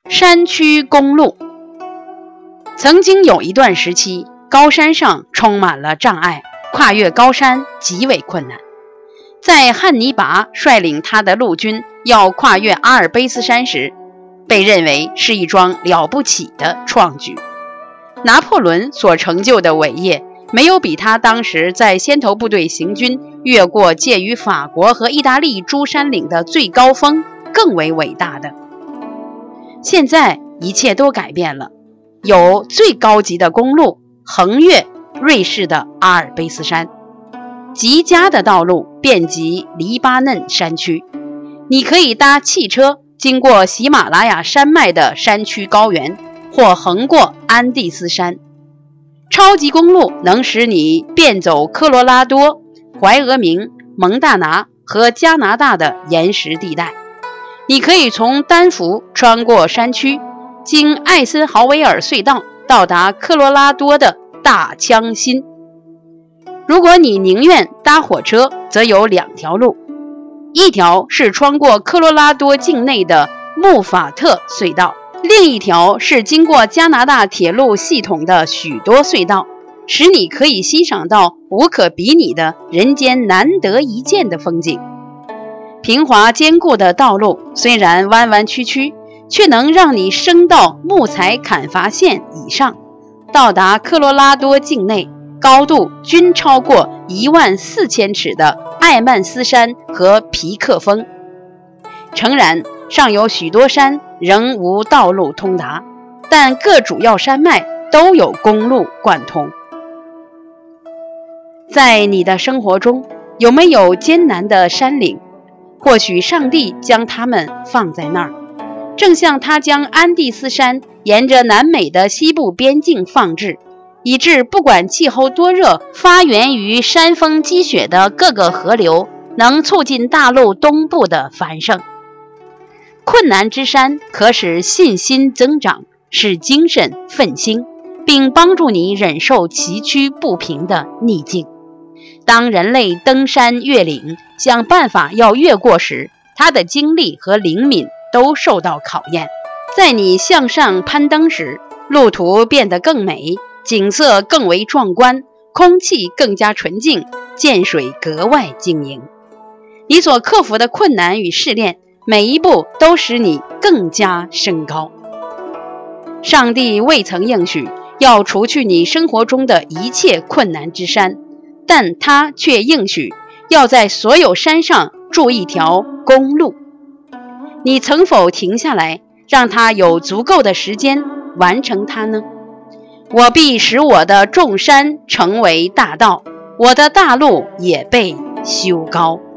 山区公路。曾经有一段时期，高山上充满了障碍，跨越高山极为困难。在汉尼拔率领他的陆军要跨越阿尔卑斯山时，被认为是一桩了不起的创举。拿破仑所成就的伟业，没有比他当时在先头部队行军越过介于法国和意大利诸山岭的最高峰更为伟大的。现在一切都改变了，有最高级的公路横越瑞士的阿尔卑斯山，极佳的道路遍及黎巴嫩山区，你可以搭汽车经过喜马拉雅山脉的山区高原，或横过安第斯山。超级公路能使你遍走科罗拉多、怀俄明、蒙大拿和加拿大的岩石地带。你可以从丹佛穿过山区，经艾森豪威尔隧道到达科罗拉多的大枪辛。如果你宁愿搭火车，则有2条路，一条是穿过科罗拉多境内的穆法特隧道，另一条是经过加拿大铁路系统的许多隧道，使你可以欣赏到无可比拟的人间难得一见的风景。平滑坚固的道路虽然弯弯曲曲，却能让你升到木材砍伐线以上，到达科罗拉多境内高度均超过14000尺的艾曼斯山和皮克峰。诚然，上有许多山仍无道路通达，但各主要山脉都有公路贯通。在你的生活中，有没有艰难的山岭？或许上帝将它们放在那儿，正像他将安第斯山沿着南美的西部边境放置，以致不管气候多热，发源于山峰积雪的各个河流能促进大陆东部的繁盛。困难之山可使信心增长，使精神奋兴，并帮助你忍受崎岖不平的逆境。当人类登山越岭，想办法要越过时，他的精力和灵敏都受到考验。在你向上攀登时，路途变得更美，景色更为壮观，空气更加纯净，涧水格外晶莹。你所克服的困难与试炼，每一步都使你更加升高。上帝未曾应许要除去你生活中的一切困难之山，但他却应许要在所有山上筑一条公路。你曾否停下来，让他有足够的时间完成它呢？我必使我的众山成为大道，我的大路也被修高。